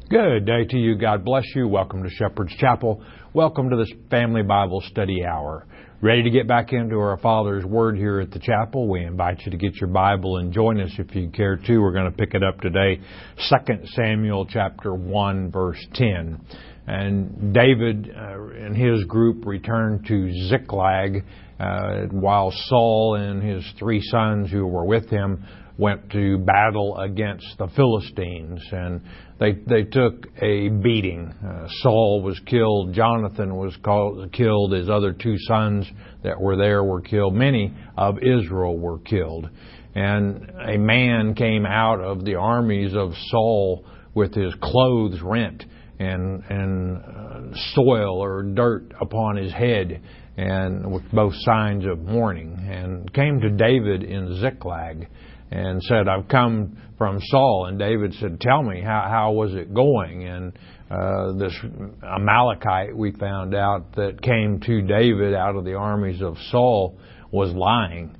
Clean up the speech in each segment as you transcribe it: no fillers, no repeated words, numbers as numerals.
Good day to you. God bless you. Welcome to Shepherd's Chapel. Welcome to this Family Bible Study Hour. Ready to get back into our Father's Word here at the chapel? We invite you to get your Bible and join us if you care to. We're going to pick it up today, 2 Samuel chapter 1, verse 10. And David and his group returned to Ziklag while Saul and his 3 sons who were with him went to battle against the Philistines, and they took a beating. Saul was killed, Jonathan was killed, his other 2 sons that were there were killed, many of Israel were killed. And a man came out of the armies of Saul with his clothes rent and soil or dirt upon his head, and with both signs of mourning, and came to David in Ziklag and said, "I've come from Saul." And David said, "Tell me, how was it going?" And this Amalekite, we found out, that came to David out of the armies of Saul was lying.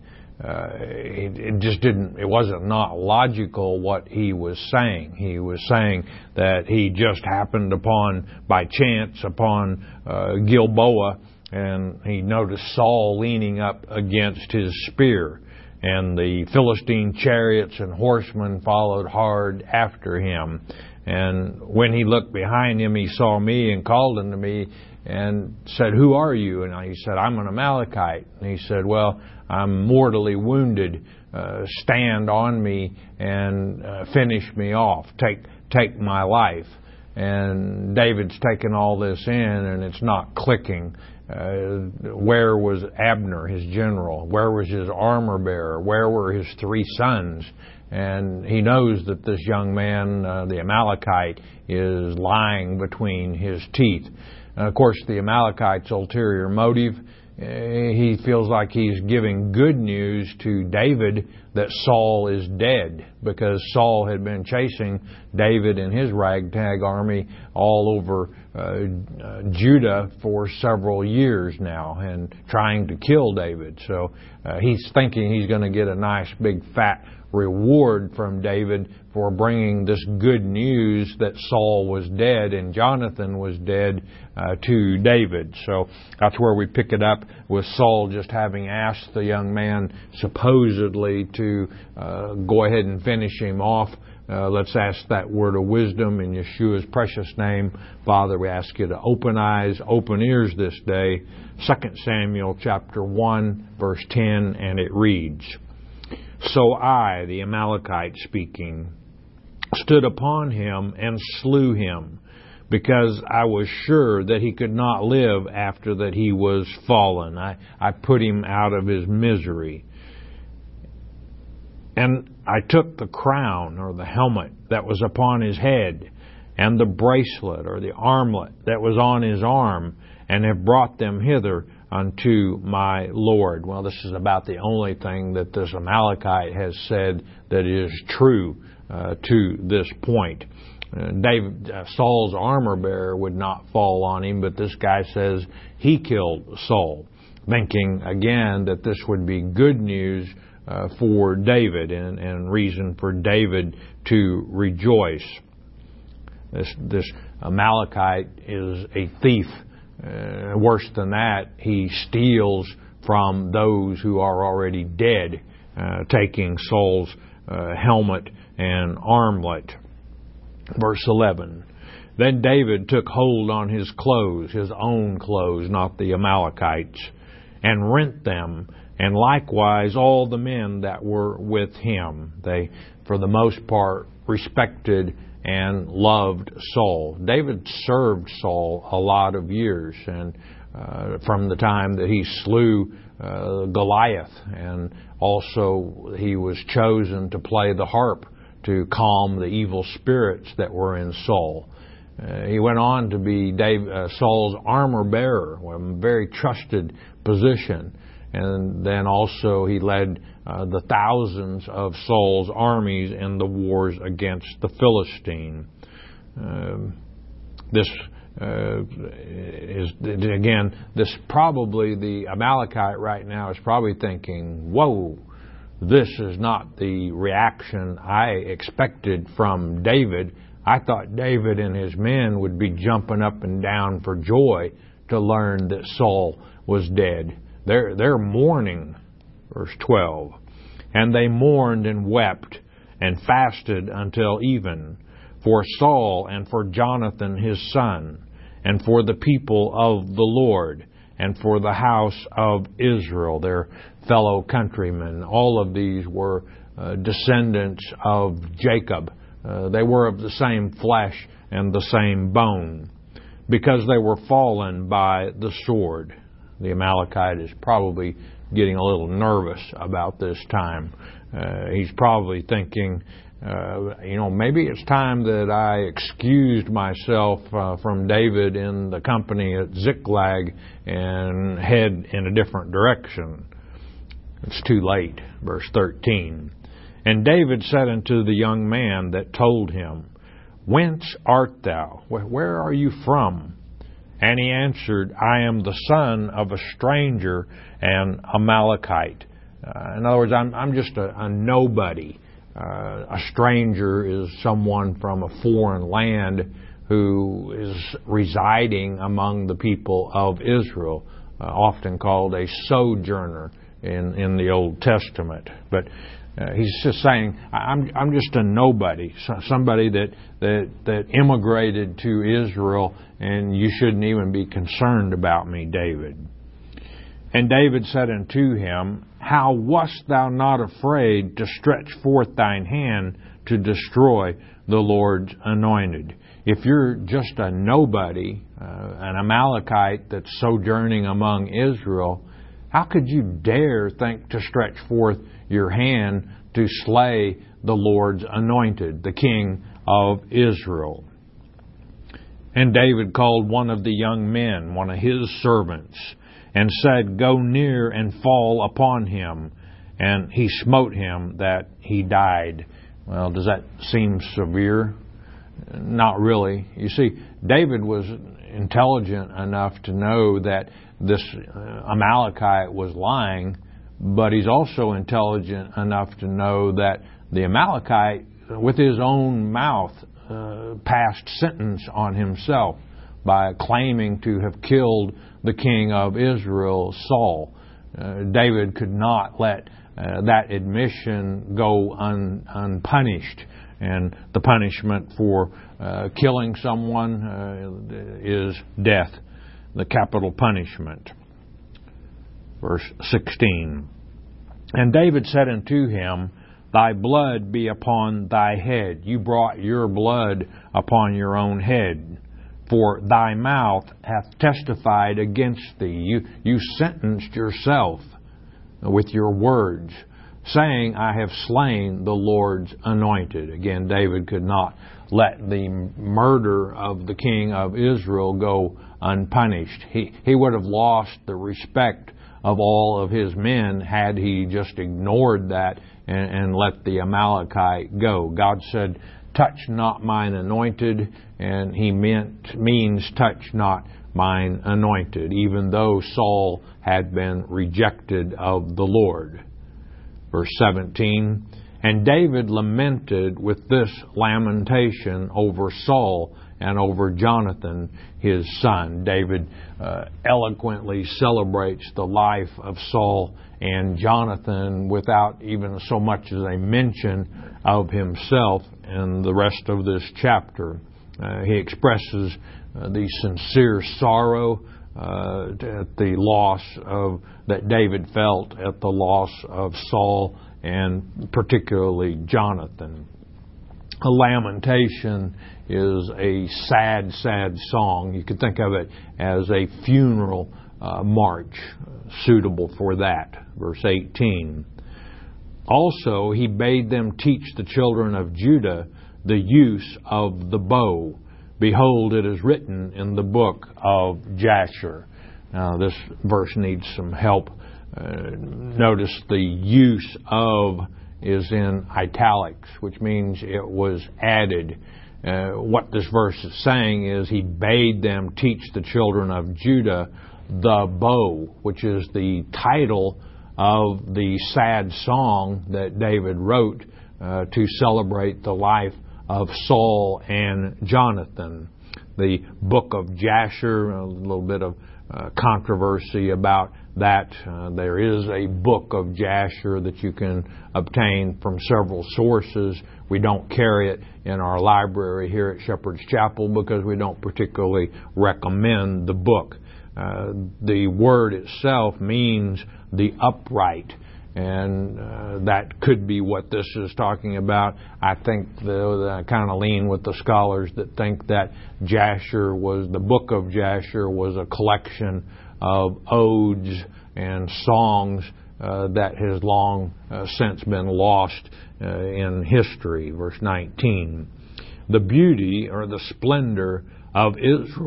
It wasn't not logical what he was saying. He was saying that he just happened by chance upon Gilboa, and he noticed Saul leaning up against his spear. And the Philistine chariots and horsemen followed hard after him. And when he looked behind him, he saw me and called unto me and said, "Who are you?" And he said, "I'm an Amalekite." And he said, "Well, I'm mortally wounded. Stand on me and finish me off. Take my life." And David's taken all this in, and it's not clicking. Where was Abner, his general? Where was his armor bearer? Where were his 3 sons? And he knows that this young man, the Amalekite, is lying between his teeth. And of course, the Amalekite's ulterior motive, he feels like he's giving good news to David that Saul is dead, because Saul had been chasing David and his ragtag army all over Judah for several years now and trying to kill David. So he's thinking he's going to get a nice big fat reward from David for bringing this good news that Saul was dead and Jonathan was dead to David. So that's where we pick it up, with Saul just having asked the young man supposedly to go ahead and finish him off. Let's ask that word of wisdom in Yeshua's precious name. Father, we ask you to open eyes, open ears this day. 2 Samuel chapter 1, verse 10, and it reads, "So I, the Amalekite speaking, stood upon him and slew him, because I was sure that he could not live after that he was fallen. I put him out of his misery. And I took the crown, or the helmet, that was upon his head, and the bracelet, or the armlet, that was on his arm, and have brought them hither unto my Lord." Well, this is about the only thing that this Amalekite has said that is true to this point. Saul's armor bearer would not fall on him, but this guy says he killed Saul, thinking again that this would be good news for David and reason for David to rejoice. This Amalekite is a thief. Worse than that, he steals from those who are already dead, taking Saul's helmet and armlet. Verse 11, "Then David took hold on his clothes," his own clothes, not the Amalekites, "and rent them, and likewise all the men that were with him." They, for the most part, respected and loved Saul. David served Saul a lot of years, and from the time that he slew Goliath, and also he was chosen to play the harp to calm the evil spirits that were in Saul. He went on to be Saul's armor bearer, a very trusted position. And then also he led the thousands of Saul's armies in the wars against the Philistine. This probably the Amalekite right now is probably thinking, "Whoa, this is not the reaction I expected from David. I thought David and his men would be jumping up and down for joy to learn that Saul was dead. They're mourning, verse 12. And they mourned and wept and fasted until even for Saul and for Jonathan his son, and for the people of the Lord, and for the house of Israel, their fellow countrymen. All of these were descendants of Jacob. They were of the same flesh and the same bone, because they were fallen by the sword. The Amalekite is probably getting a little nervous about this time. He's probably thinking, maybe it's time that I excused myself from David in the company at Ziklag and head in a different direction. It's too late. Verse 13. And David said unto the young man that told him, Whence art thou? Where are you from? And he answered, I am the son of a stranger and Amalekite. In other words, I'm just a nobody. A stranger is someone from a foreign land who is residing among the people of Israel, often called a sojourner in the Old Testament. But he's just saying, I'm just a nobody, somebody that immigrated to Israel, and you shouldn't even be concerned about me, David. And David said unto him, How wast thou not afraid to stretch forth thine hand to destroy the Lord's anointed? If you're just a nobody, an Amalekite that's sojourning among Israel, how could you dare think to stretch forth your hand to slay the Lord's anointed, the King of Israel? And David called one of the young men, one of his servants, and said, Go near and fall upon him. And he smote him that he died. Well, does that seem severe? Not really. You see, David was intelligent enough to know that this Amalekite was lying, but he's also intelligent enough to know that the Amalekite, with his own mouth, passed sentence on himself by claiming to have killed the king of Israel, Saul. David could not let that admission go unpunished. And the punishment for killing someone is death, the capital punishment. Verse 16. And David said unto him, Thy blood be upon thy head. You brought your blood upon your own head. For thy mouth hath testified against thee. You sentenced yourself with your words, saying, I have slain the Lord's anointed. Again, David could not let the murder of the king of Israel go unpunished. He would have lost the respect of all of his men had he just ignored that and let the Amalekite go. God said, touch not mine anointed, and he means touch not mine anointed, even though Saul had been rejected of the Lord. Verse 17, And David lamented with this lamentation over Saul and over Jonathan, his son. David eloquently celebrates the life of Saul and Jonathan without even so much as a mention of himself in the rest of this chapter. He expresses the sincere sorrow at the loss that David felt at the loss of Saul and particularly Jonathan. A lamentation is a sad, sad song. You could think of it as a funeral march suitable for that. Verse 18. Also, he bade them teach the children of Judah the use of the bow. Behold, it is written in the book of Jasher. Now, this verse needs some help. Notice the use of is in italics, which means it was added. What this verse is saying is he bade them teach the children of Judah the bow, which is the title of the sad song that David wrote to celebrate the life of Saul and Jonathan. The book of Jasher, a little bit of controversy about that. There is a book of Jasher that you can obtain from several sources. We don't carry it in our library here at Shepherd's Chapel because we don't particularly recommend the book. The word itself means the upright, and that could be what this is talking about. I think, though, I kind of lean with the scholars that think that the book of Jasher was a collection of odes and songs that has long since been lost in history. Verse 19. The beauty or the splendor of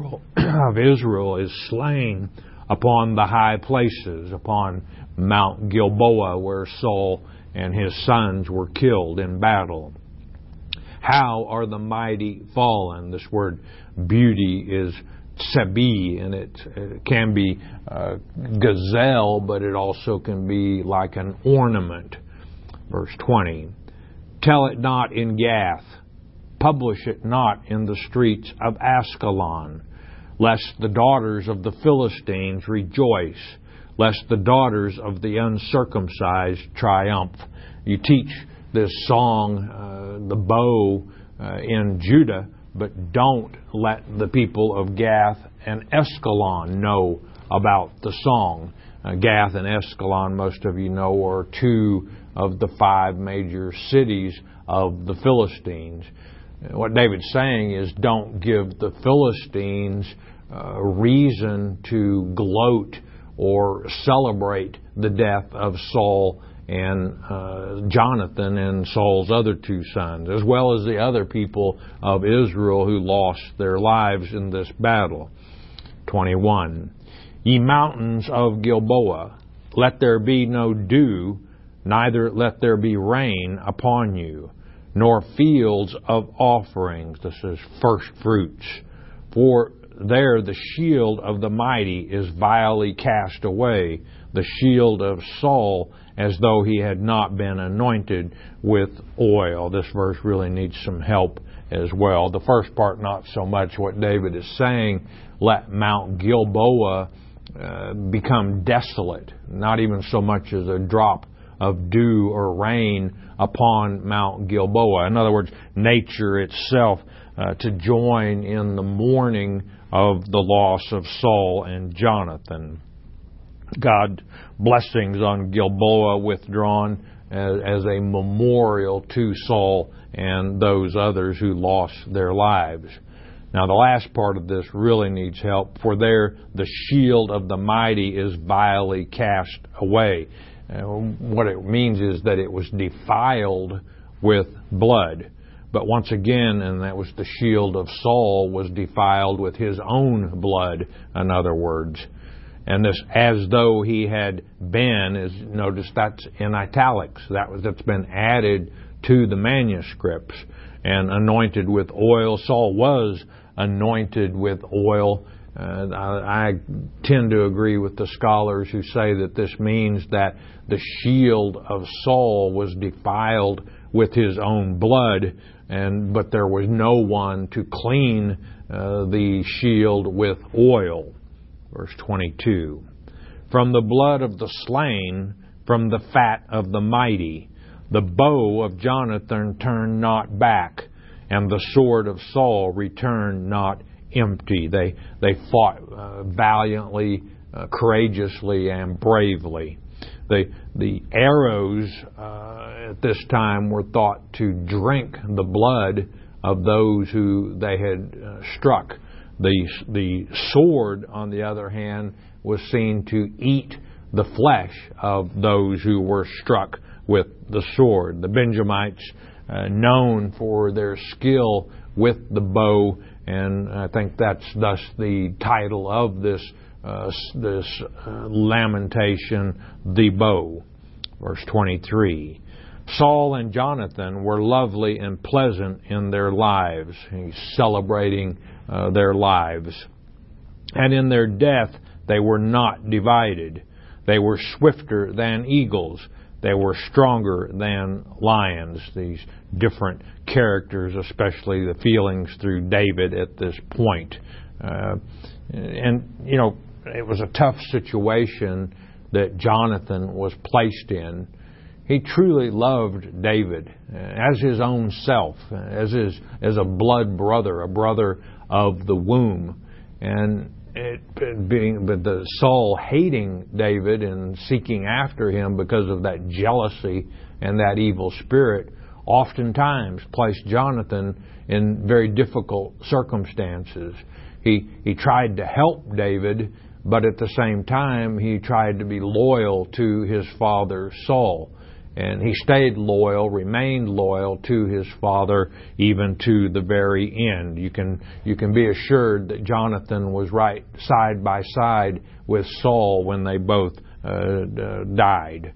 Israel is slain upon the high places, upon Mount Gilboa, where Saul and his sons were killed in battle. How are the mighty fallen? This word beauty is sebi, and it can be gazelle, but it also can be like an ornament. Verse 20. Tell it not in Gath, publish it not in the streets of Ascalon, lest the daughters of the Philistines rejoice, lest the daughters of the uncircumcised triumph. You teach this song, the bow, in Judah, but don't let the people of Gath and Ascalon know about the song. Gath and Ascalon, most of you know, are two of the 5 major cities of the Philistines. What David's saying is, don't give the Philistines reason to gloat or celebrate the death of Saul and Jonathan and Saul's other 2 sons, as well as the other people of Israel who lost their lives in this battle. 21. Ye mountains of Gilboa, let there be no dew, neither let there be rain upon you, nor fields of offerings. This is first fruits. For there the shield of the mighty is vilely cast away, the shield of Saul, as though he had not been anointed with oil. This verse really needs some help as well. The first part, not so much what David is saying. Let Mount Gilboa become desolate, not even so much as a drop of dew or rain upon Mount Gilboa. In other words, nature itself to join in the mourning of the loss of Saul and Jonathan. God's blessings on Gilboa withdrawn as a memorial to Saul and those others who lost their lives. Now, the last part of this really needs help. For there the shield of the mighty is vilely cast away. What it means is that it was defiled with blood. But once again, and that was the shield of Saul, was defiled with his own blood, in other words. And this, as though he had been, is, notice that's in italics. That's been added to the manuscripts. And anointed with oil. Saul was anointed with oil. I tend to agree with the scholars who say that this means that the shield of Saul was defiled with his own blood, but there was no one to clean the shield with oil. Verse 22. From the blood of the slain, from the fat of the mighty, the bow of Jonathan turned not back, and the sword of Saul returned not empty. They fought valiantly, courageously, and bravely. The arrows at this time were thought to drink the blood of those who they had struck. The sword, on the other hand, was seen to eat the flesh of those who were struck with the sword. The Benjamites, known for their skill with the bow, and I think that's thus the title of this lamentation, the bow. Verse 23. Saul and Jonathan were lovely and pleasant in their lives. He's celebrating their lives. And in their death they were not divided. They were swifter than eagles. they were stronger than lions. These different characters, especially the feelings through David at this point. It was a tough situation that Jonathan was placed in. He truly loved David as his own self, as a blood brother, a brother of the womb. And the Saul hating David and seeking after him because of that jealousy and that evil spirit oftentimes placed Jonathan in very difficult circumstances. He tried to help David, but at the same time he tried to be loyal to his father Saul. And he stayed loyal, remained loyal to his father even to the very end. You can be assured that Jonathan was right side by side with Saul when they both died.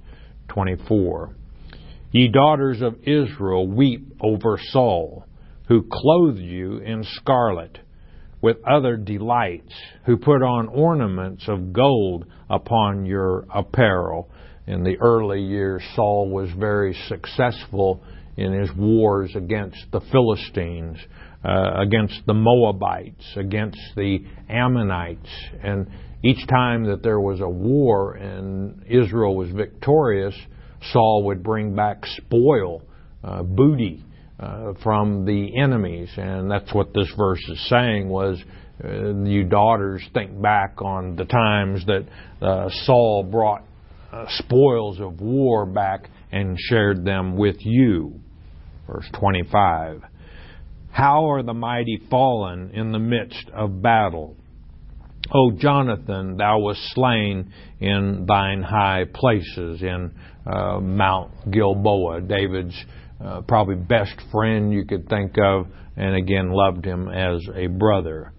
24. Ye daughters of Israel, weep over Saul, who clothed you in scarlet, with other delights, who put on ornaments of gold upon your apparel. In the early years, Saul was very successful in his wars against the Philistines, against the Moabites, against the Ammonites. And each time that there was a war and Israel was victorious, Saul would bring back spoil, booty, from the enemies. And that's what this verse is saying was, you daughters, think back on the times that Saul brought spoils of war back and shared them with you. Verse 25. How are the mighty fallen in the midst of battle? O Jonathan, thou wast slain in thine high places, in Mount Gilboa. David's probably best friend you could think of, and again loved him as a brother.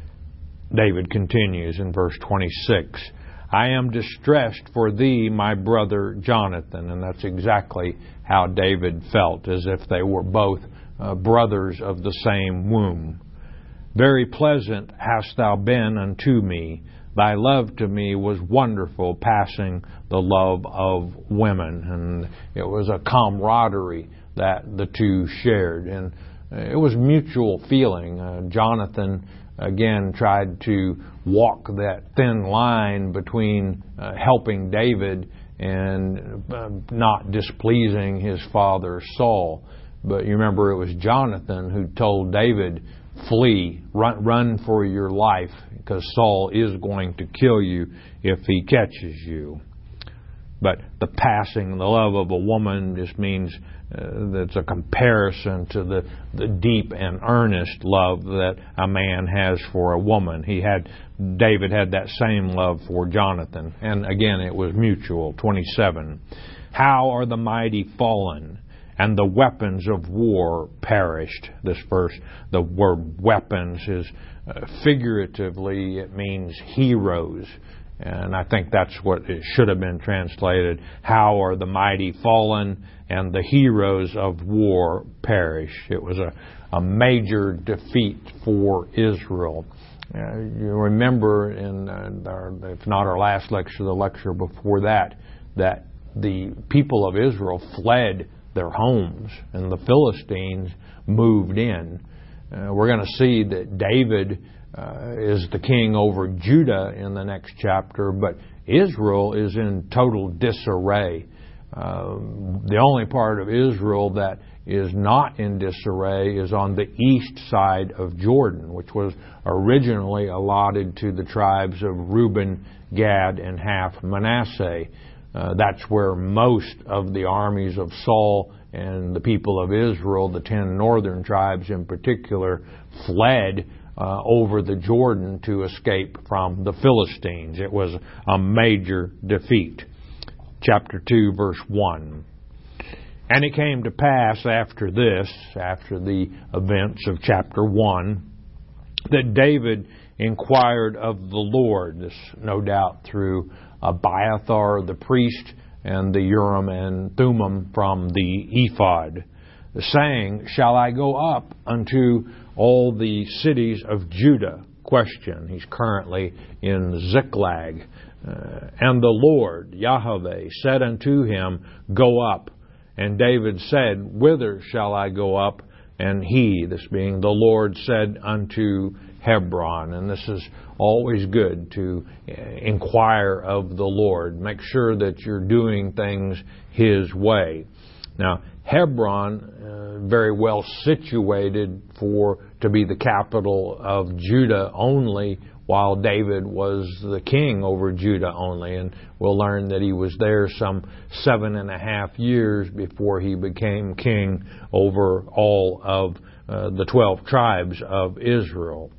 David continues in verse 26. I am distressed for thee, my brother Jonathan. And that's exactly how David felt, as if they were both brothers of the same womb. Very pleasant hast thou been unto me. Thy love to me was wonderful, passing the love of women. And it was a camaraderie that the two shared. And it was mutual feeling. Jonathan again tried to walk that thin line between helping David and not displeasing his father Saul. But you remember it was Jonathan who told David, flee, run for your life, because Saul is going to kill you if he catches you. But the passing, the love of a woman just means that's a comparison to the deep and earnest love that a man has for a woman. David had that same love for Jonathan. And again, it was mutual. 27. How are the mighty fallen, and the weapons of war perished? This verse, the word weapons is figuratively, it means heroes. And I think that's what it should have been translated. How are the mighty fallen, and the heroes of war perish? It was a major defeat for Israel. You remember if not our last lecture, the lecture before that the people of Israel fled their homes and the Philistines moved in. We're going to see that David is the king over Judah in the next chapter, but Israel is in total disarray. The only part of Israel that is not in disarray is on the east side of Jordan, which was originally allotted to the tribes of Reuben, Gad, and half Manasseh. That's where most of the armies of Saul and the people of Israel, the 10 northern tribes in particular, fled over the Jordan to escape from the Philistines. It was a major defeat. Chapter 2, verse 1. And it came to pass after the events of chapter 1, that David inquired of the Lord, this no doubt through Abiathar the priest and the Urim and Thummim from the ephod, saying, Shall I go up unto all the cities of Judah? question. He's currently in Ziklag. And the Lord, Yahweh, said unto him, Go up. And David said, Whither shall I go up? And he, this being the Lord, said unto Hebron. And this is always good to inquire of the Lord. Make sure that you're doing things His way. Now, Hebron, very well situated to be the capital of Judah only, while David was the king over Judah only. And we'll learn that he was there some 7.5 years before he became king over all of the 12 tribes of Israel.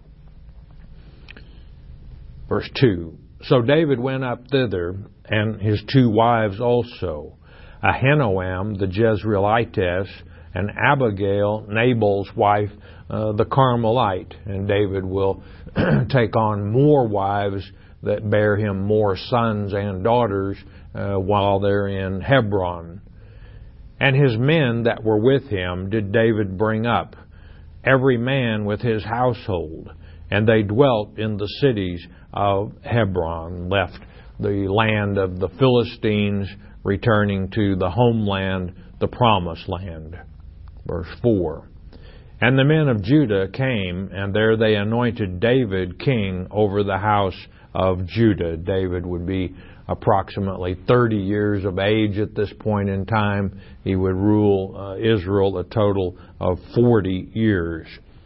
Verse 2, So David went up thither, and his 2 wives also, Ahinoam the Jezreelitess, and Abigail, Nabal's wife, the Carmelite. And David will take on more wives that bear him more sons and daughters while they're in Hebron. And his men that were with him did David bring up, every man with his household. And they dwelt in the cities of Hebron, left the land of the Philistines, returning to the homeland, the promised land. Verse 4. And the men of Judah came, and there they anointed David king over the house of Judah. David would be approximately 30 years of age at this point in time. He would rule Israel a total of 40 years.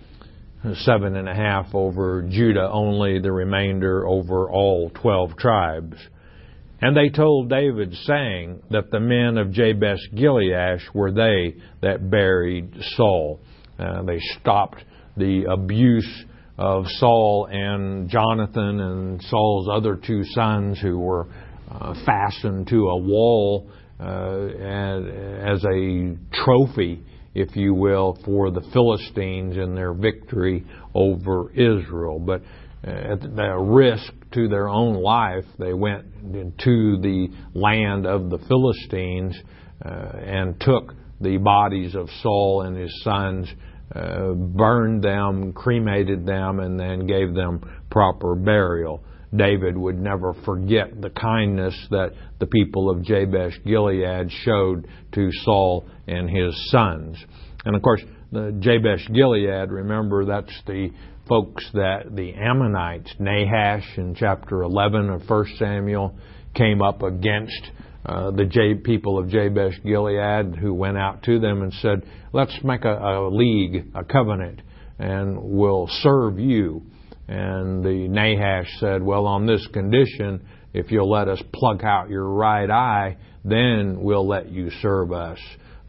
7.5 over Judah only, the remainder over all 12 tribes. And they told David, saying that the men of Jabesh Gilead were they that buried Saul. They stopped the abuse of Saul and Jonathan and Saul's other 2 sons, who were fastened to a wall as a trophy, if you will, for the Philistines in their victory over Israel. But at the risk to their own life, they went into the land of the Philistines and took the bodies of Saul and his sons, burned them, cremated them, and then gave them proper burial. David would never forget the kindness that the people of Jabesh Gilead showed to Saul and his sons. And of course, the Jabesh Gilead, remember, that's the folks that the Ammonites, Nahash in chapter 11 of 1 Samuel, came up against the people of Jabesh Gilead, who went out to them and said, let's make a league, a covenant, and we'll serve you. And the Nahash said, well, on this condition, if you'll let us pluck out your right eye, then we'll let you serve us.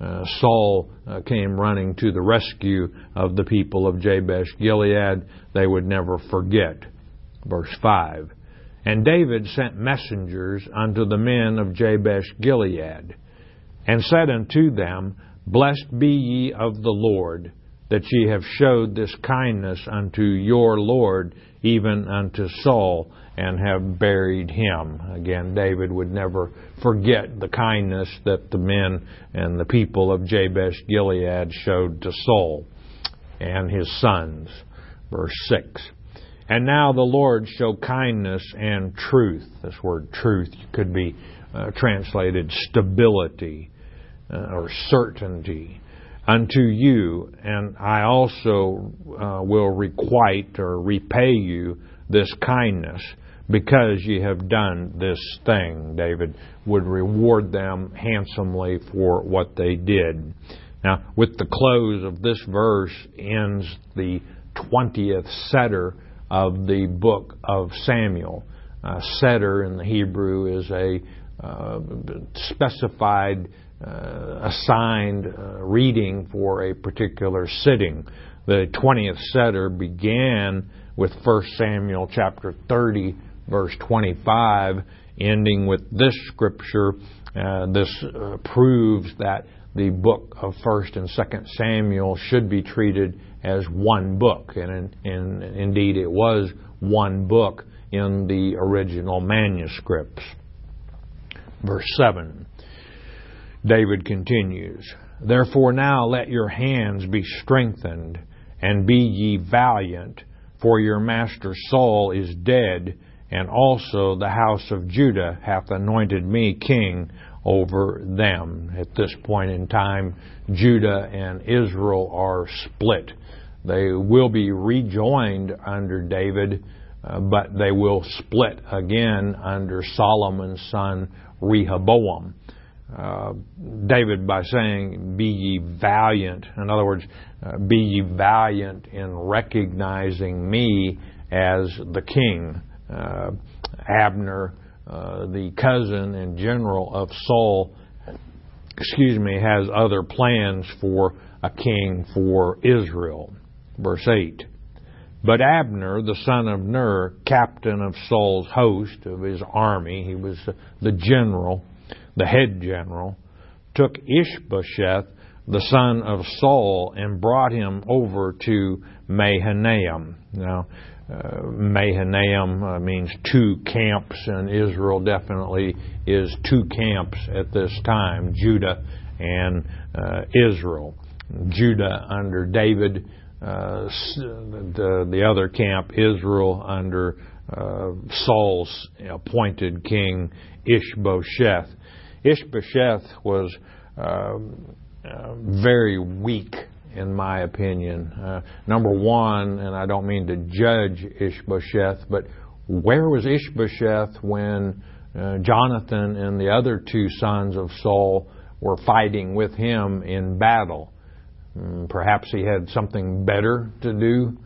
Saul came running to the rescue of the people of Jabesh Gilead. They would never forget. Verse 5. And David sent messengers unto the men of Jabesh Gilead, and said unto them, Blessed be ye of the Lord, that ye have showed this kindness unto your Lord, even unto Saul, and have buried him. Again, David would never forget the kindness that the men and the people of Jabesh Gilead showed to Saul and his sons. Verse 6. And now the Lord show kindness and truth. This word truth could be translated stability or certainty unto you, and I also will requite or repay you this kindness, because ye have done this thing. David would reward them handsomely for what they did. Now, with the close of this verse ends the 20th Seder of the book of Samuel. Seder in the Hebrew is a specified, assigned reading for a particular sitting. The 20th Seder began with 1 Samuel chapter 30, verse 25, ending with this scripture. This proves that the book of 1 and 2 Samuel should be treated as one book. And indeed it was one book in the original manuscripts. Verse 7, David continues, Therefore now let your hands be strengthened, and be ye valiant, for your master Saul is dead, and also the house of Judah hath anointed me king over them. At this point in time, Judah and Israel are split. They will be rejoined under David, but they will split again under Solomon's son Rehoboam. David, by saying, be ye valiant, in other words, be ye valiant in recognizing me as the king. Abner, the cousin and general of Saul, has other plans for a king for Israel. Verse 8. But Abner, the son of Ner, captain of Saul's host, of his army, he was the general, the head general, took Ishbosheth, the son of Saul, and brought him over to Mahanaim. Now, Mahanaim means two camps, and Israel definitely is two camps at this time, Judah and Israel. Judah under David, the other camp, Israel, under Saul's appointed king Ishbosheth. Ishbosheth was very weak, in my opinion. Number one, and I don't mean to judge Ishbosheth, but where was Ishbosheth when Jonathan and the other two sons of Saul were fighting with him in battle? Perhaps he had something better to do.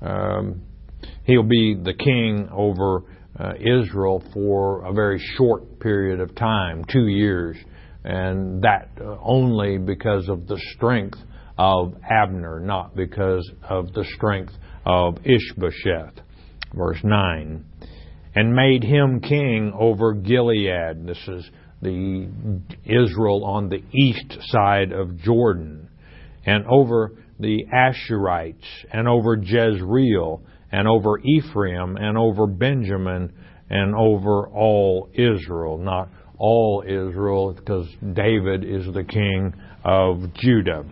He'll be the king over Israel for a very short period of time, 2 years, and that only because of the strength of Abner, not because of the strength of Ishbosheth. Verse 9. And made him king over Gilead. This is the Israel on the east side of Jordan. And over the Asherites, and over Jezreel, and over Ephraim, and over Benjamin, and over all Israel. Not all Israel, because David is the king of Judah.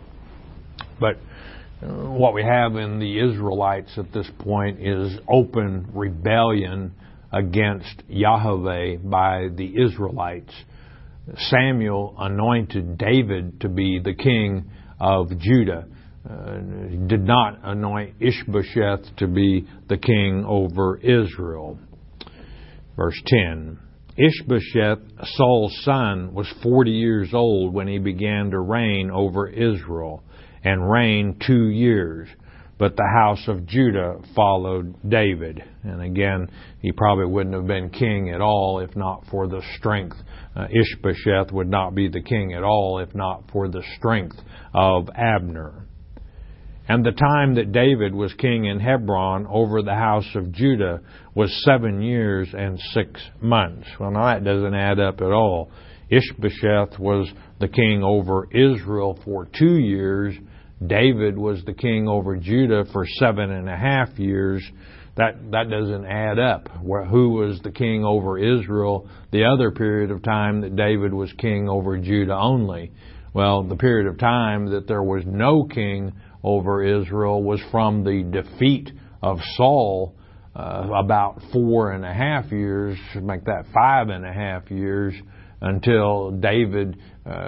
But what we have in the Israelites at this point is open rebellion against Yahweh by the Israelites. Samuel anointed David to be the king of Judah. He did not anoint Ishbosheth to be the king over Israel. Verse 10. Ishbosheth, Saul's son, was 40 years old when he began to reign over Israel, and reigned 2 years. But the house of Judah followed David. And again, he probably wouldn't have been king at all if not for the strength. Ishbosheth would not be the king at all if not for the strength of Abner. And the time that David was king in Hebron over the house of Judah was 7 years and 6 months. Well, now that doesn't add up at all. Ishbosheth was the king over Israel for 2 years. David was the king over Judah for 7.5 years. That doesn't add up. Who was the king over Israel the other period of time that David was king over Judah only? Well, the period of time that there was no king over Israel was from the defeat of Saul, about 4.5 years, should make that 5.5 years, until David,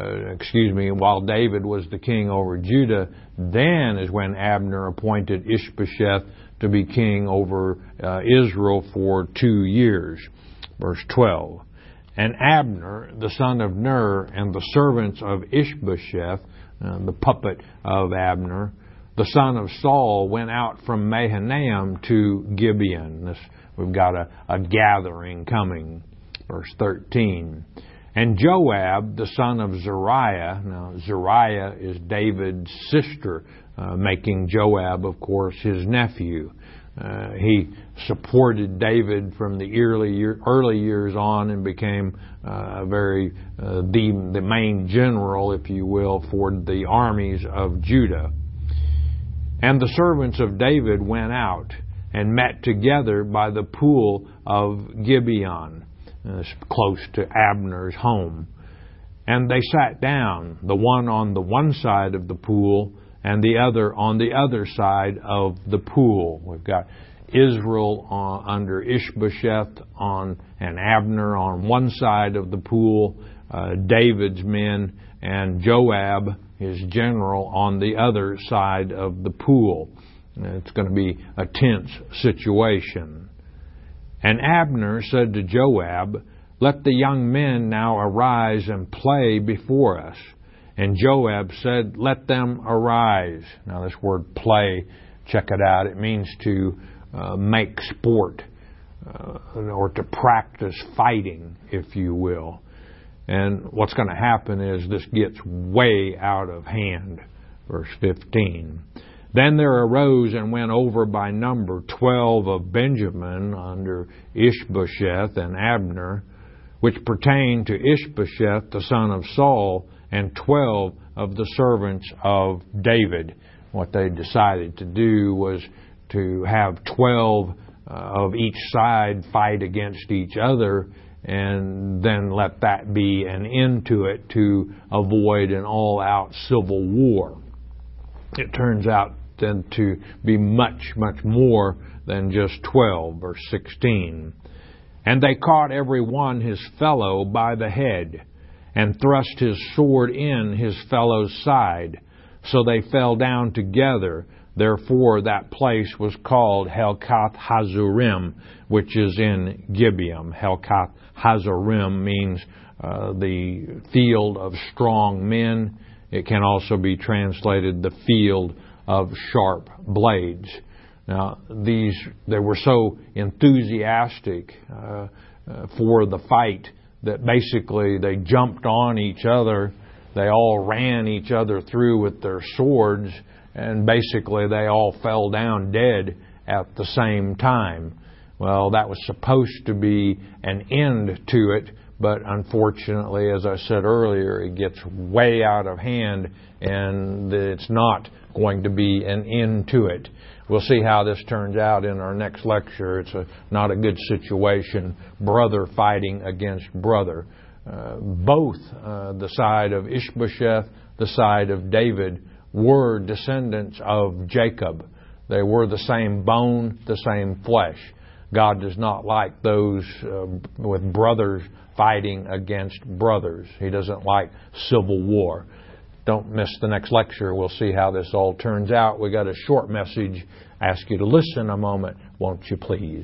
while David was the king over Judah. Then is when Abner appointed Ishbosheth to be king over Israel for 2 years. Verse 12. And Abner, the son of Ner, and the servants of Ishbosheth, the puppet of Abner, the son of Saul, went out from Mahanaim to Gibeon. We've got a gathering coming. Verse 13. And Joab, the son of Zeruiah, now Zeruiah is David's sister, making Joab, of course, his nephew. He supported David from the early years on and became the main general, if you will, for the armies of Judah. And the servants of David went out and met together by the pool of Gibeon, close to Abner's home. And they sat down, the one on the one side of the pool and the other on the other side of the pool. We've got Israel under Ishbosheth and Abner on one side of the pool, David's men and Joab, his general, on the other side of the pool. It's going to be a tense situation. And Abner said to Joab, "Let the young men now arise and play before us." And Joab said, "Let them arise." Now this word play, check it out. It means to make sport or to practice fighting, if you will. And what's going to happen is this gets way out of hand. Verse 15. Then there arose and went over by number 12 of Benjamin under Ishbosheth and Abner, which pertained to Ishbosheth the son of Saul, and 12 of the servants of David. What they decided to do was to have 12 of each side fight against each other, and then let that be an end to it to avoid an all-out civil war. It turns out then to be much, much more than just 12, verse 16. And they caught every one his fellow by the head, and thrust his sword in his fellow's side. So they fell down together. Therefore that place was called Helkath Hazurim, which is in Gibeon. Helkath Hazurim means the field of strong men. It can also be translated the field of sharp blades. Now, they were so enthusiastic for the fight that basically they jumped on each other. They all ran each other through with their swords, and basically they all fell down dead at the same time. Well, that was supposed to be an end to it, but unfortunately, as I said earlier, it gets way out of hand, and it's not going to be an end to it. We'll see how this turns out in our next lecture. It's not a good situation, brother fighting against brother. Both the side of Ishbosheth, the side of David, were descendants of Jacob. They were the same bone, the same flesh. God does not like those with brothers fighting against brothers. He doesn't like civil war. Don't miss the next lecture. We'll see how this all turns out. We got a short message. Ask you to listen a moment, won't you please?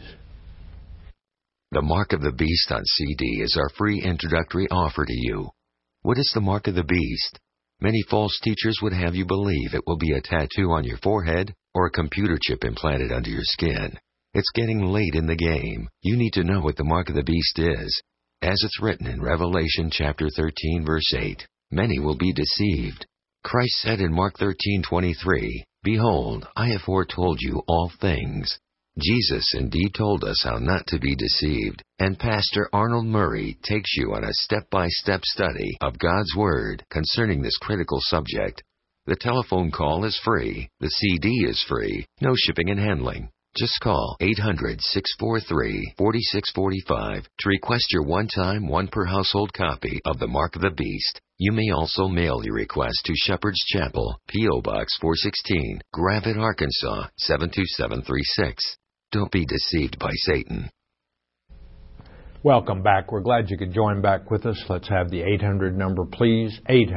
The Mark of the Beast on CD is our free introductory offer to you. What is the Mark of the Beast? Many false teachers would have you believe it will be a tattoo on your forehead or a computer chip implanted under your skin. It's getting late in the game. You need to know what the Mark of the Beast is. As it's written in Revelation chapter 13, verse 8, many will be deceived. Christ said in Mark 13:23, "Behold, I have foretold you all things." Jesus indeed told us how not to be deceived, and Pastor Arnold Murray takes you on a step-by-step study of God's Word concerning this critical subject. The telephone call is free. The CD is free. No shipping and handling. Just call 800-643-4645 to request your one-time, one-per-household copy of The Mark of the Beast. You may also mail your request to Shepherd's Chapel, P.O. Box 416, Gravette, Arkansas 72736. Don't be deceived by Satan. Welcome back. We're glad you could join back with us. Let's have the 800 number, please.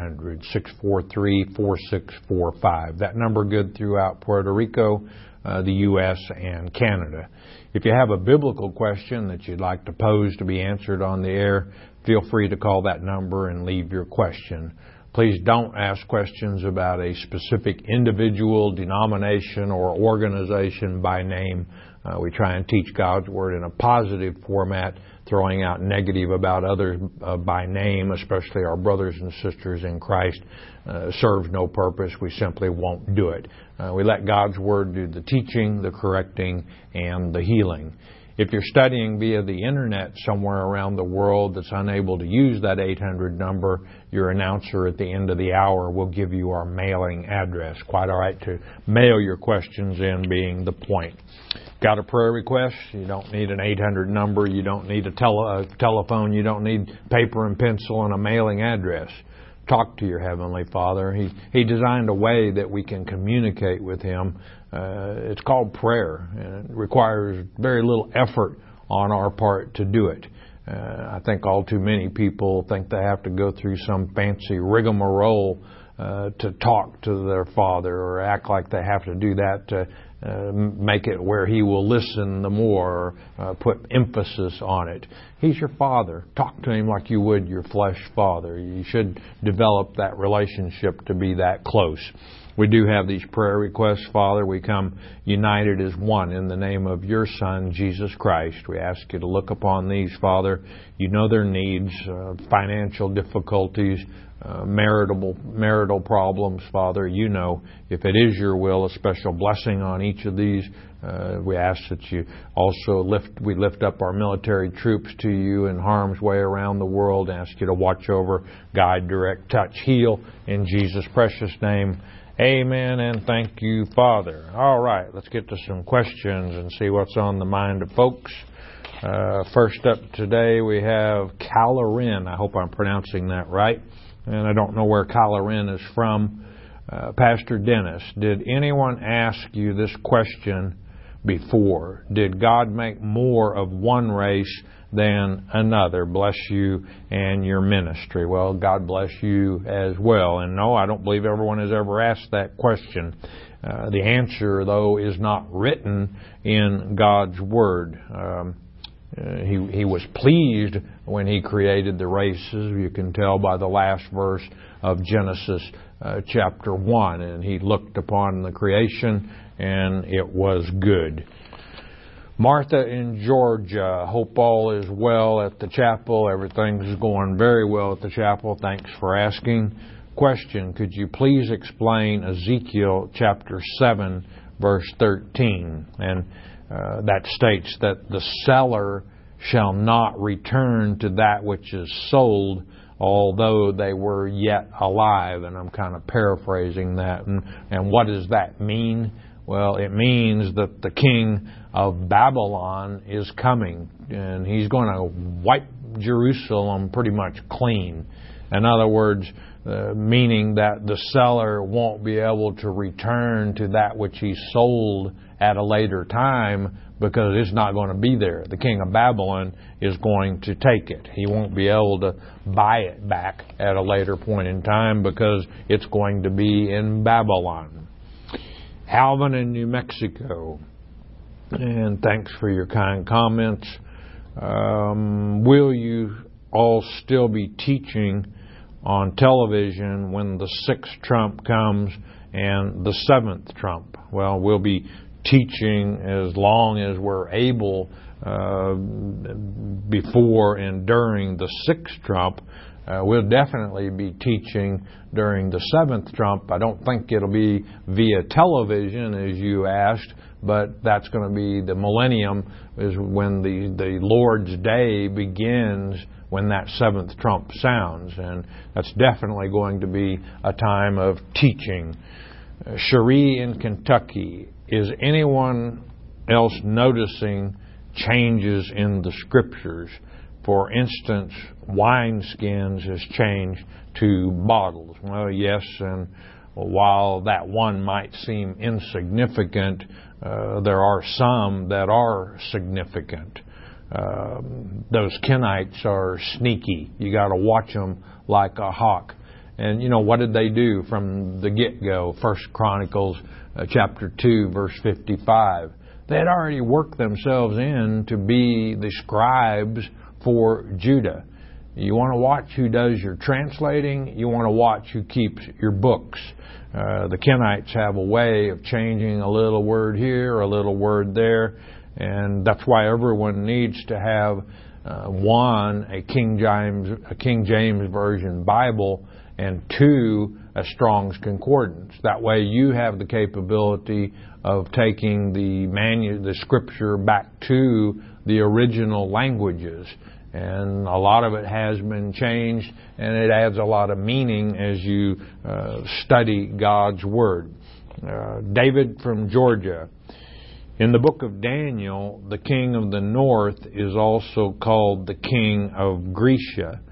800-643-4645. That number good throughout Puerto Rico, the U.S., and Canada. If you have a biblical question that you'd like to pose to be answered on the air, feel free to call that number and leave your question. Please don't ask questions about a specific individual, denomination, or organization by name. We try and teach God's Word in a positive format, throwing out negative about others by name, especially our brothers and sisters in Christ, serves no purpose. We simply won't do it. We let God's Word do the teaching, the correcting, and the healing. If you're studying via the Internet somewhere around the world that's unable to use that 800 number, your announcer at the end of the hour will give you our mailing address. Quite all right to mail your questions in, being the point. Got a prayer request? You don't need an 800 number. You don't need a telephone. You don't need paper and pencil and a mailing address. talk to your Heavenly Father. He designed a way that we can communicate with Him. It's called prayer, and it requires very little effort on our part to do it. I think all too many people think they have to go through some fancy rigmarole to talk to their Father, or act like they have to do that to make it where He will listen the more, or put emphasis on it. He's your Father. Talk to Him like you would your flesh father. You should develop that relationship to be that close. We do have these prayer requests, Father. We come united as one in the name of your Son, Jesus Christ. We ask you to look upon these, Father. You know their needs, financial difficulties, marital problems, Father. You know, if it is your will, a special blessing on each of these. We ask that you also lift up our military troops to you in harm's way around the world. Ask you to watch over, guide, direct, touch, heal in Jesus' precious name. Amen, and thank you, Father. All right, let's get to some questions and see what's on the mind of folks. First up today, we have Calorin. I hope I'm pronouncing that right. And I don't know where Calorin is from. Pastor Dennis, did anyone ask you this question before? Did God make more of one race than another? Bless you and your ministry. Well, God bless you as well. And no, I don't believe everyone has ever asked that question. The answer, though, is not written in God's Word. He was pleased when He created the races. You can tell by the last verse of Genesis chapter 1. And He looked upon the creation, and it was good. Martha in Georgia, hope all is well at the chapel. Everything's going very well at the chapel. Thanks for asking. Question, could you please explain Ezekiel chapter 7, verse 13? And that states that the seller shall not return to that which is sold, although they were yet alive. And I'm kind of paraphrasing that. And what does that mean? Well, it means that the king of Babylon is coming, and he's going to wipe Jerusalem pretty much clean. In other words, meaning that the seller won't be able to return to that which he sold at a later time, because it's not going to be there. The king of Babylon is going to take it. He won't be able to buy it back at a later point in time, because it's going to be in Babylon. Alvin in New Mexico, and thanks for your kind comments. Will you all still be teaching on television when the 6th trump comes and the 7th trump? Well, we'll be teaching as long as we're able before and during the 6th trump. We'll definitely be teaching during the 7th trump. I don't think it'll be via television, as you asked, but that's going to be the millennium, is when the Lord's Day begins, when that 7th trump sounds. And that's definitely going to be a time of teaching. Cherie in Kentucky, is anyone else noticing changes in the Scriptures? For instance, wineskins has changed to bottles. Well, yes, and while that one might seem insignificant, there are some that are significant. Those Kenites are sneaky. You got to watch them like a hawk. And you know, what did they do from the get-go? 1 Chronicles chapter 2, verse 55. They had already worked themselves in to be the scribes for Judah. You want to watch who does your translating. You want to watch who keeps your books. The Kenites have a way of changing a little word here, a little word there, and that's why everyone needs to have a King James Version Bible, and 2, a Strong's Concordance. That way you have the capability of taking the Scripture back to the original languages. And a lot of it has been changed, and it adds a lot of meaning as you study God's Word. David from Georgia. In the book of Daniel, the king of the north is also called the king of Grecia.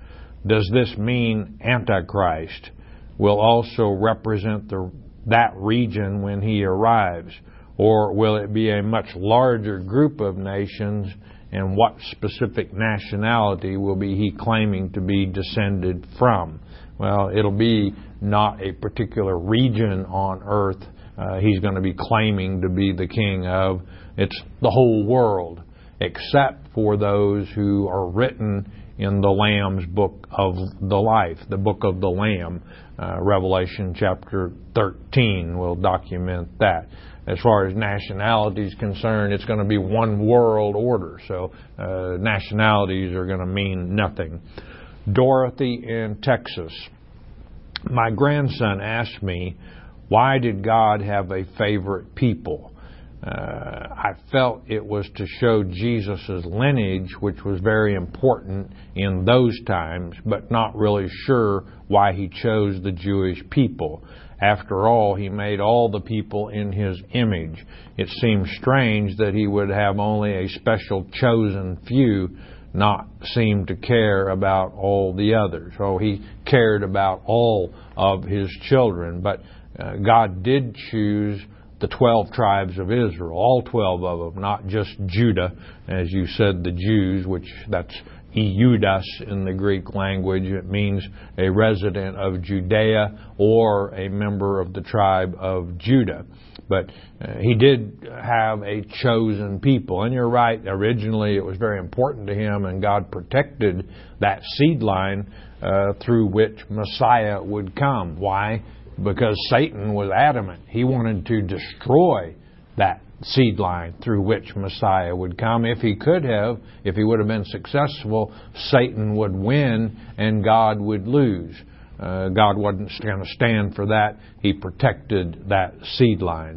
Does this mean Antichrist will also represent that region when he arrives? Or will it be a much larger group of nations, and what specific nationality will be he claiming to be descended from? Well, it'll be not a particular region on earth he's going to be claiming to be the king of. It's the whole world, except for those who are written in the Lamb's book of the life, the book of the Lamb. Revelation chapter 13 will document that. As far as nationality is concerned, it's going to be one world order, so nationalities are going to mean nothing. Dorothy in Texas. My grandson asked me, why did God have a favorite people? I felt it was to show Jesus' lineage, which was very important in those times, but not really sure why he chose the Jewish people. After all, he made all the people in his image. It seems strange that he would have only a special chosen few, not seem to care about all the others. So he cared about all of his children, but God did choose the 12 tribes of Israel, all 12 of them, not just Judah, as you said, the Jews, which that's Eudas in the Greek language. It means a resident of Judea or a member of the tribe of Judah. But he did have a chosen people. And you're right, originally it was very important to him, and God protected that seed line through which Messiah would come. Why? Because Satan was adamant. He wanted to destroy that seed line through which Messiah would come. If he could have, if he would have been successful, Satan would win and God would lose. God wasn't going to stand for that. He protected that seed line.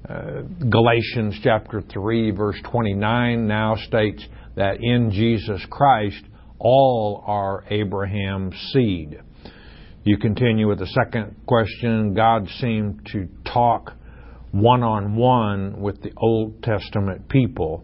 Galatians chapter 3 verse 29 now states that in Jesus Christ all are Abraham's seed. You continue with the second question. God seemed to talk one-on-one with the Old Testament people,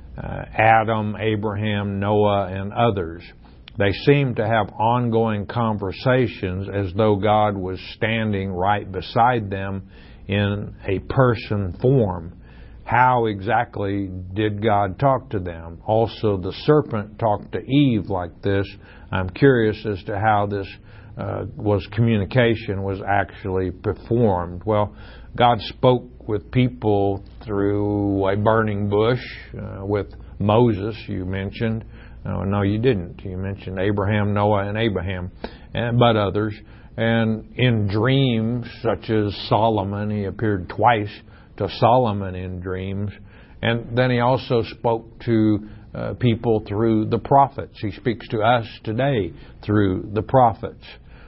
Adam, Abraham, Noah, and others. They seemed to have ongoing conversations as though God was standing right beside them in a person form. How exactly did God talk to them? Also, the serpent talked to Eve like this. I'm curious as to how this communication was actually performed. Well, God spoke with people through a burning bush, with Moses, you mentioned. No, you didn't. You mentioned Abraham, Noah, and Abraham, but others. And in dreams, such as Solomon, he appeared twice to Solomon in dreams. And then he also spoke to people through the prophets. He speaks to us today through the prophets.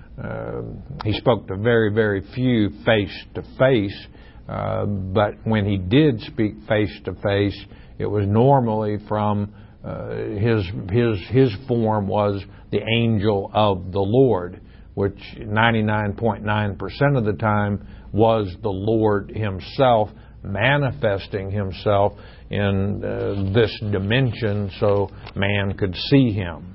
He spoke to very, very few face-to-face, but when he did speak face-to-face, it was normally from his form was the angel of the Lord, which 99.9% of the time was the Lord himself manifesting himself in this dimension so man could see him.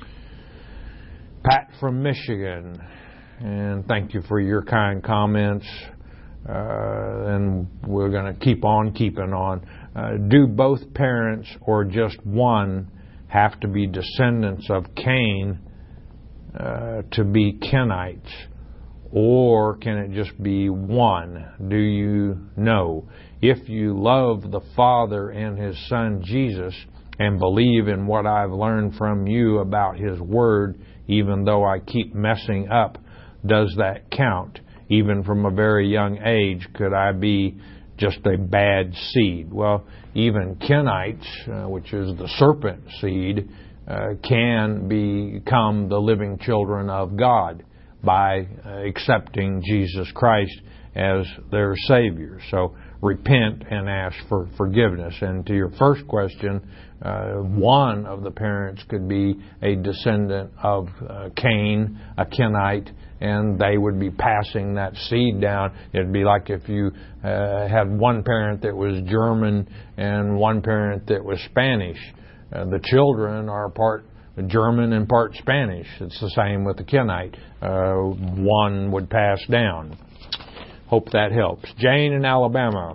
Pat from Michigan, and thank you for your kind comments, and we're going to keep on keeping on. Do both parents or just one have to be descendants of Cain to be Kenites, or can it just be one? Do you know? If you love the Father and His Son Jesus and believe in what I've learned from you about His Word, even though I keep messing up, does that count? Even from a very young age, could I be just a bad seed? Well, even Kenites, which is the serpent seed, can become the living children of God by accepting Jesus Christ as their Savior. So repent and ask for forgiveness. And to your first question, one of the parents could be a descendant of Cain, a Kenite, and they would be passing that seed down. It'd be like if you had one parent that was German and one parent that was Spanish. The children are part German and part Spanish. It's the same with the Kenite. One would pass down. Hope that helps. Jane in Alabama.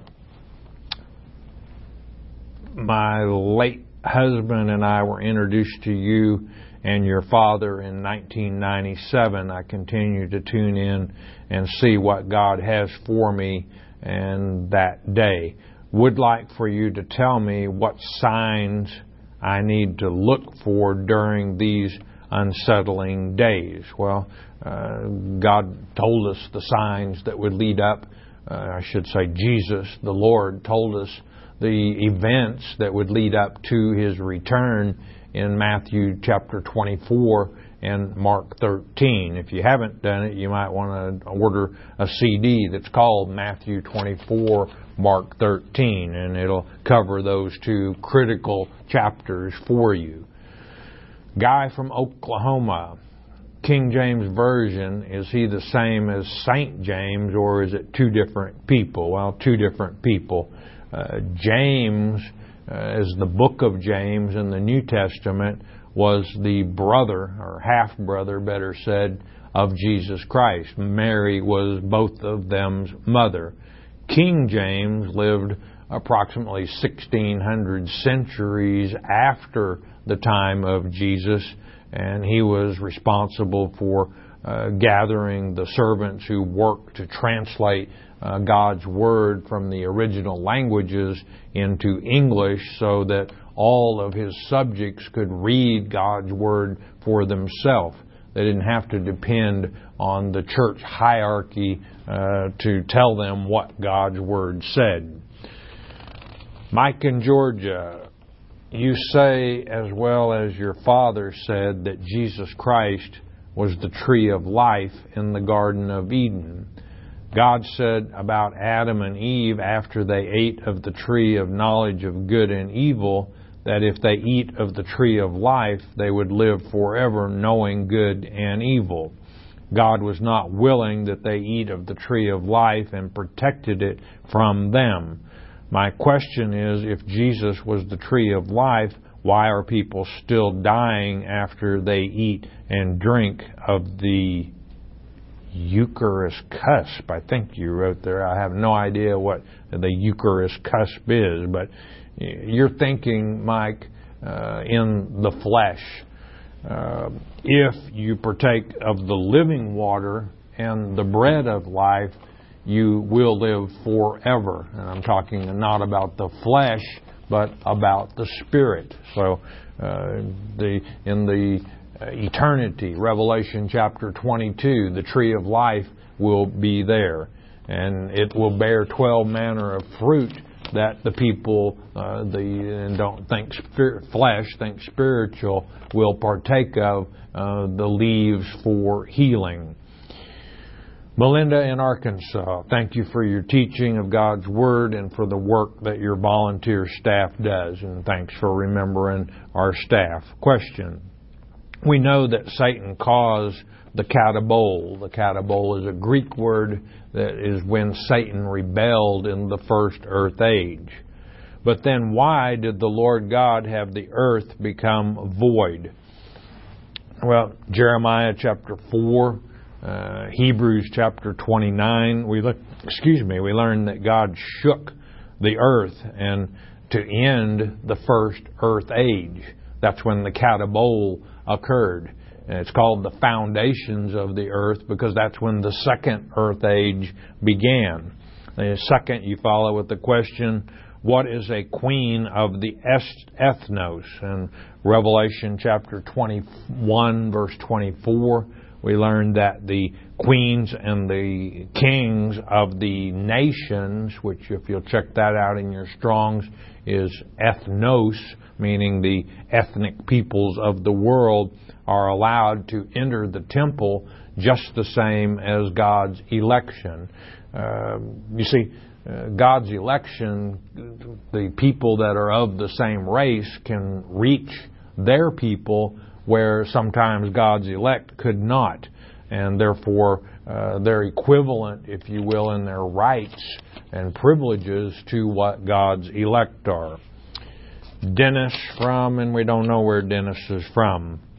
My late husband and I were introduced to you and your father in 1997. I continue to tune in and see what God has for me and that day. Would like for you to tell me what signs I need to look for during these unsettling days. Well, God told us the signs that would lead up. Jesus, the Lord, told us the events that would lead up to His return in Matthew chapter 24 and Mark 13. If you haven't done it, you might want to order a CD that's called Matthew 24, Mark 13, and it'll cover those two critical chapters for you. Guy from Oklahoma. King James Version, is he the same as St. James, or is it two different people? Well, two different people. James, as the book of James in the New Testament, was the brother, or half-brother, better said, of Jesus Christ. Mary was both of them's mother. King James lived approximately 1600 centuries after the time of Jesus, and he was responsible for gathering the servants who worked to translate God's Word from the original languages into English so that all of his subjects could read God's Word for themselves. They didn't have to depend on the church hierarchy to tell them what God's Word said. Mike in Georgia, you say, as well as your father said, that Jesus Christ was the tree of life in the Garden of Eden. God said about Adam and Eve after they ate of the tree of knowledge of good and evil that if they eat of the tree of life, they would live forever knowing good and evil. God was not willing that they eat of the tree of life and protected it from them. My question is, if Jesus was the tree of life, why are people still dying after they eat and drink of the Eucharist cusp? I think you wrote there. I have no idea what the Eucharist cusp is, but you're thinking, Mike, in the flesh. If you partake of the living water and the bread of life, you will live forever. And I'm talking not about the flesh, but about the Spirit. So, in the eternity, Revelation chapter 22, the tree of life will be there, and it will bear 12 manner of fruit that the people don't think flesh, think spiritual, will partake of, the leaves for healing. Melinda in Arkansas, thank you for your teaching of God's Word and for the work that your volunteer staff does. And thanks for remembering our staff. Question. We know that Satan caused the katabole. The katabole is a Greek word that is when Satan rebelled in the first earth age. But then why did the Lord God have the earth become void? Well, Jeremiah chapter 4, Hebrews chapter 29, we learn that God shook the earth and to end the first earth age. That's when the katabole occurred. And it's called the foundations of the earth because that's when the second earth age began. The second, you follow with the question, what is a queen of the ethnos? In Revelation chapter 21, verse 24, we learned that the queens and the kings of the nations, which if you'll check that out in your Strong's, is ethnos, meaning the ethnic peoples of the world, are allowed to enter the temple just the same as God's election. You see, God's election, the people that are of the same race can reach their people where sometimes God's elect could not. And therefore, they're equivalent, if you will, in their rights and privileges to what God's elect are. Dennis from, and we don't know where Dennis is from.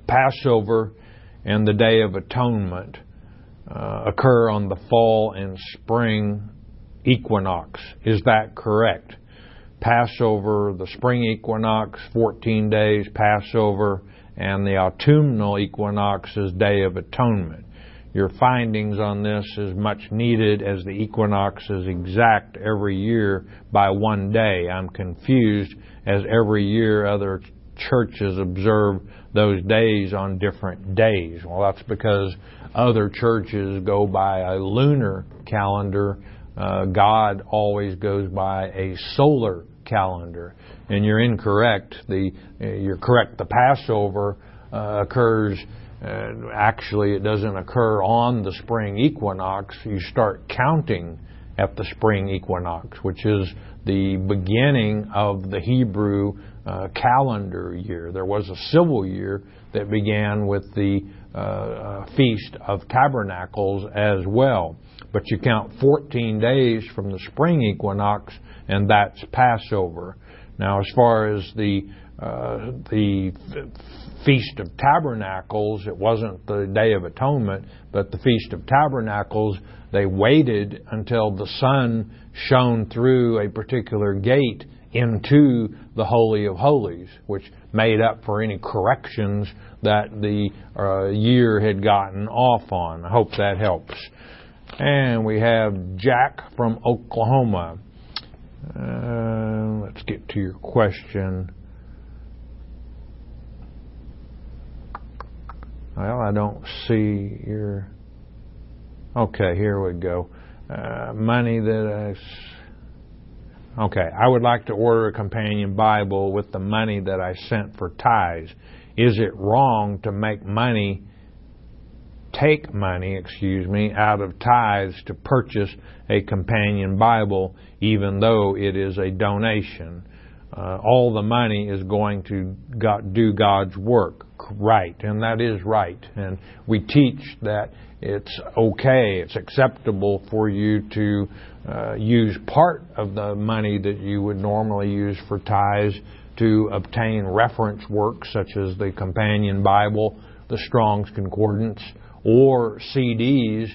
Passover and the Day of Atonement occur on the fall and spring equinox. Is that correct? Passover, the spring equinox, 14 days, Passover, and the autumnal equinox is Day of Atonement. Your findings on this is much needed, as the equinox is exact every year by 1 day. I'm confused, as every year other churches observe those days on different days. Well, that's because other churches go by a lunar calendar. God always goes by a solar calendar. And you're incorrect. You're correct. The Passover occurs, actually it doesn't occur on the spring equinox. You start counting at the spring equinox, which is the beginning of the Hebrew calendar year. There was a civil year that began with the Feast of Tabernacles as well. But you count 14 days from the spring equinox, and that's Passover. Now, as far as the Feast of Tabernacles, it wasn't the Day of Atonement, but the Feast of Tabernacles, they waited until the sun shone through a particular gate into the Holy of Holies, which made up for any corrections that the year had gotten off on. I hope that helps. And we have Jack from Oklahoma. Let's get to your question. Well, I don't see your... Okay, here we go. Money that Okay, I would like to order a companion Bible with the money that I sent for tithes. Is it wrong to take money out of tithes to purchase a companion Bible, even though it is a donation? All the money is going to do God's work. Right, and that is right. And we teach that it's okay, it's acceptable for you to use part of the money that you would normally use for tithes to obtain reference works such as the Companion Bible, the Strong's Concordance, or CDs,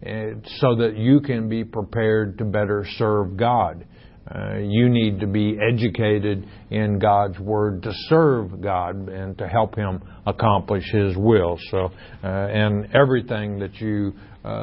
so that you can be prepared to better serve God. You need to be educated in God's Word to serve God and to help Him accomplish His will. So, and everything that you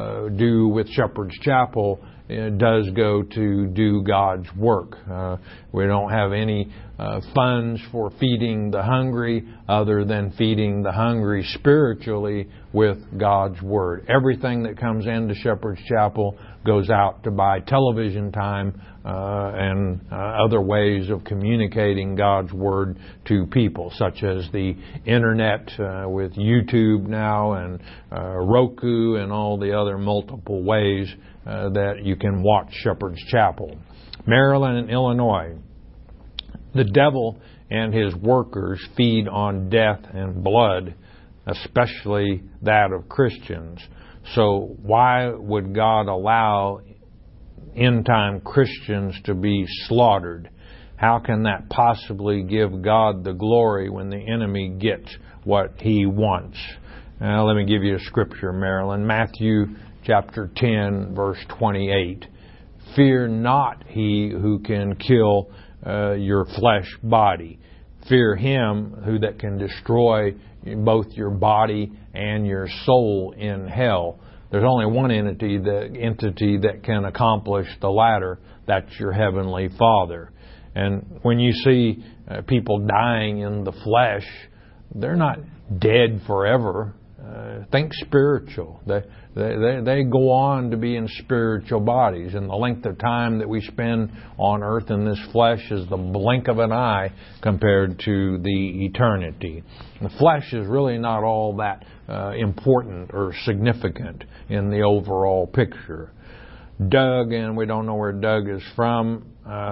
do with Shepherd's Chapel does go to do God's work. We don't have any funds for feeding the hungry other than feeding the hungry spiritually with God's Word. Everything that comes into Shepherd's Chapel goes out to buy television time and other ways of communicating God's Word to people, such as the Internet with YouTube now and Roku and all the other multiple ways that you can watch Shepherd's Chapel. Maryland and Illinois. The devil and his workers feed on death and blood, especially that of Christians. So why would God allow end-time Christians to be slaughtered? How can that possibly give God the glory when the enemy gets what he wants? Let me give you a scripture, Marilyn. Matthew chapter 10, verse 28. Fear not he who can kill your flesh body. Fear him who that can destroy both your body and your soul in hell. There's only one entity that can accomplish the latter. That's your heavenly Father. And when you see people dying in the flesh, they're not dead forever. Think spiritual. They go on to be in spiritual bodies, and the length of time that we spend on earth in this flesh is the blink of an eye compared to the eternity. The flesh is really not all that important or significant in the overall picture. Doug, and we don't know where Doug is from,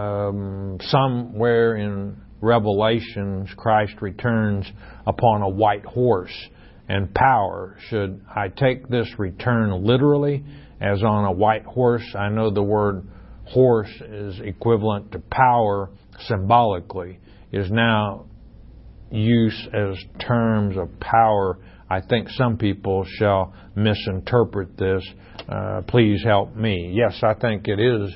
somewhere in Revelations, Christ returns upon a white horse and power. Should I take this return literally, as on a white horse? I know the word horse is equivalent to power symbolically. Is now use as terms of power, I think some people shall misinterpret this. Please help me. Yes, I think it is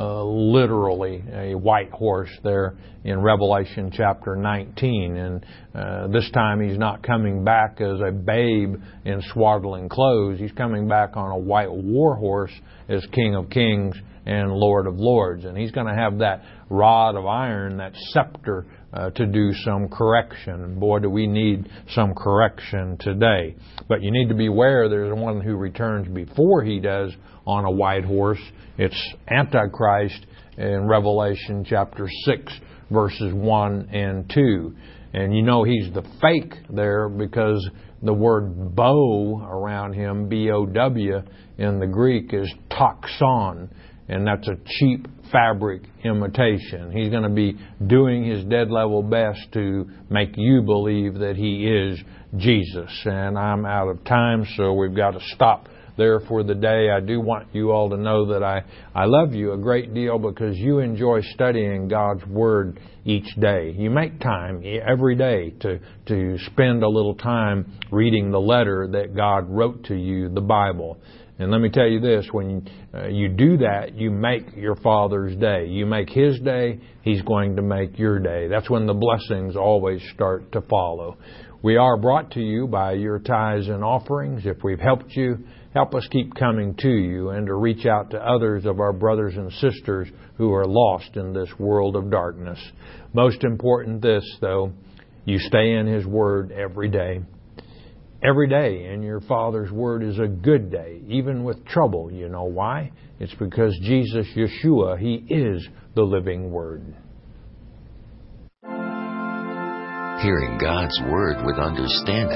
literally a white horse there in Revelation chapter 19. And this time he's not coming back as a babe in swaddling clothes. He's coming back on a white war horse as King of Kings and Lord of Lords. And he's going to have that rod of iron, that scepter, to do some correction. And boy, do we need some correction today. But you need to beware, there's one who returns before he does on a white horse. It's Antichrist in Revelation chapter 6, verses 1 and 2. And you know he's the fake there because the word bow around him, B-O-W, in the Greek is toxon. And that's a cheap fabric imitation. He's going to be doing his dead level best to make you believe that he is Jesus. And I'm out of time, so we've got to stop there for the day. I do want you all to know that I love you a great deal because you enjoy studying God's Word each day. You make time every day to spend a little time reading the letter that God wrote to you, the Bible. And let me tell you this, when you do that, you make your Father's day. You make His day, He's going to make your day. That's when the blessings always start to follow. We are brought to you by your tithes and offerings. If we've helped you, help us keep coming to you and to reach out to others of our brothers and sisters who are lost in this world of darkness. Most important this, though, you stay in His Word every day. Every day in your Father's Word is a good day, even with trouble. You know why? It's because Jesus, Yeshua, He is the living Word. Hearing God's Word with understanding